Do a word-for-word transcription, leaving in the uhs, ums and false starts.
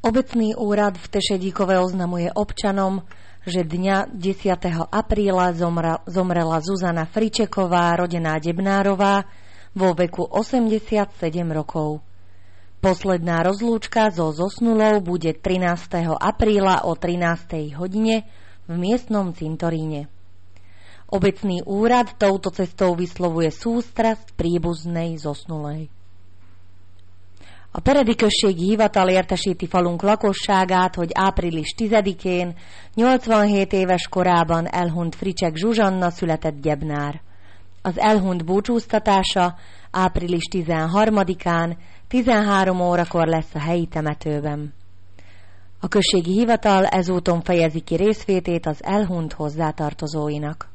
Obecný úrad v Tešedíkove oznamuje občanom, že dňa desiateho apríla zomra, zomrela Zuzana Fričeková, rodená Debnárová, vo veku osemdesiatsedem rokov. Posledná rozlúčka so zosnulou bude trinásteho apríla o trinástej hodine v miestnom cintoríne. Obecný úrad touto cestou vyslovuje sústrasť príbuznej zosnulej. A Peredi község hivatal értesíti falunk lakosságát, hogy április tizedikén, nyolcvanhét éves korában elhunyt Fricsek Zsuzsanna született Gyebnár. Az elhunyt búcsúztatása április tizenharmadikán, tizenhárom órakor lesz a helyi temetőben. A községi hivatal ezúton fejezi ki részvétét az elhunyt hozzátartozóinak.